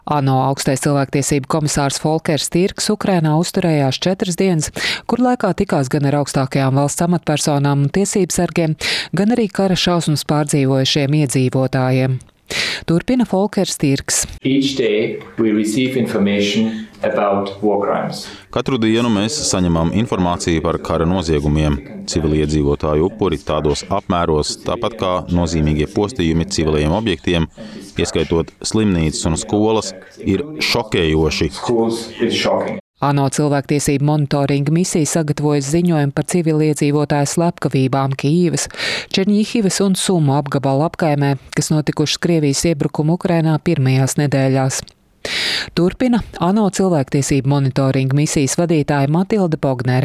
ANO augstais cilvēktiesību komisārs Folkers Tirks Ukrainā uzturējās 4 dienas, kur laikā tikās gan ar augstākajām valsts amatpersonām un tiesību sargiem, gan arī kara šausmas pārdzīvojušiem iedzīvotājiem. Turpina Folkers Tirks. Katru dienu mēs saņemam informāciju par kara noziegumiem, civiliedzīvotāju upuri tādos apmēros, tāpat kā nozīmīgie postījumi civiliem objektiem, ieskaitot slimnīcas un skolas, ir šokējoši. ANO cilvēktiesību monitoringa misija sagatavojas ziņojumu par civiliedzīvotāju slepkavībām Kijivas, Čerņihivas un Sumu apgabalu apkaimē, kas notikušas Krievijas iebrukumu Ukrainā pirmajās nedēļās. Turpina ANO cilvēktiesību monitoringa misijas vadītāja Matilda Bognere.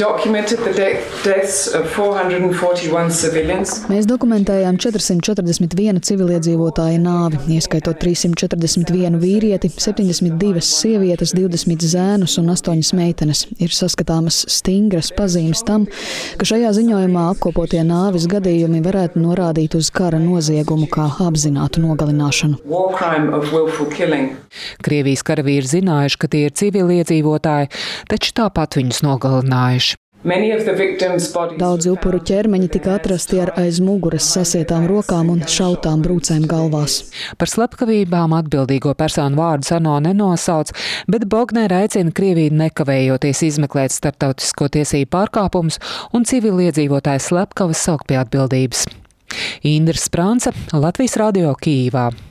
Mēs dokumentējām 441 civiliedzīvotāja nāvi, ieskaitot 341 vīrieti, 72 sievietes, 20 zēnus un 8 meitenes. Ir saskatāmas stingras pazīmes tam, ka šajā ziņojumā apkopotie nāves gadījumi varētu norādīt uz kara noziegumu kā apzinātu nogalināšanu. Krievijas karavīri zinājuši, ka tie ir civiliedzīvotāji, taču tāpat viņus nogalinājuši. Daudzi upuru ķermeņi tika atrasti ar aiz muguras sasietām rokām un šautām brūcēm galvās. Par slepkavībām atbildīgo personu vārdus ANO nenosauc, bet Bognere aicina Krieviju nekavējoties izmeklēt starptautisko tiesību pārkāpumus un civiliedzīvotāju slepkavas saukt pie atbildības. Indra Sprānce, Latvijas radio Kijivā.